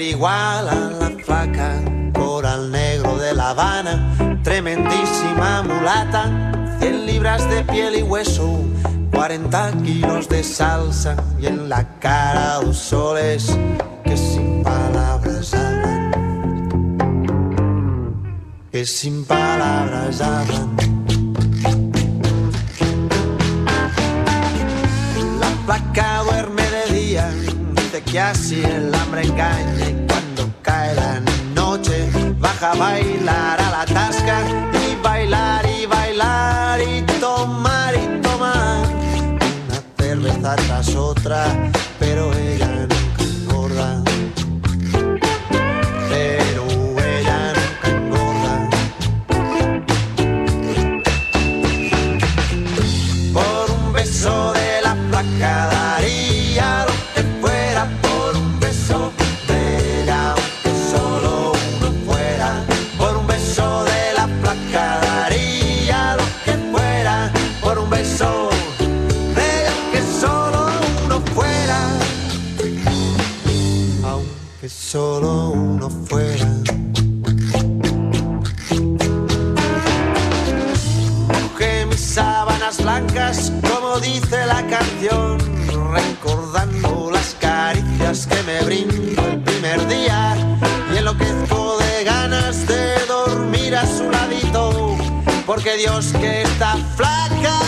igual a la flaca, coral negro de La Habana, tremendísima mulata, 100 libras de piel y hueso, 40 kilos de salsa y en la cara 2 soles que sin palabras hablan, que sin palabras hablan. La flaca duerme de día, dice que así el hambre engaña, y cuando cae la noche baja a bailar a la tasca y bailar y bailar y tomar una cerveza tras otra, pero ella nunca engorda, pero ella nunca engorda. Por un beso de la flaca daría lo que fuera, por un beso de ella, aunque solo uno fuera. Por un beso de la flaca daría lo que fuera, por un beso de ella, aunque solo uno fuera, aunque solo uno fuera. Coge mis sábanas blancas, como dice la canción, recordando las caricias que me brindó el primer día, y enloquezco de ganas de dormir a su ladito, porque Dios que está flaca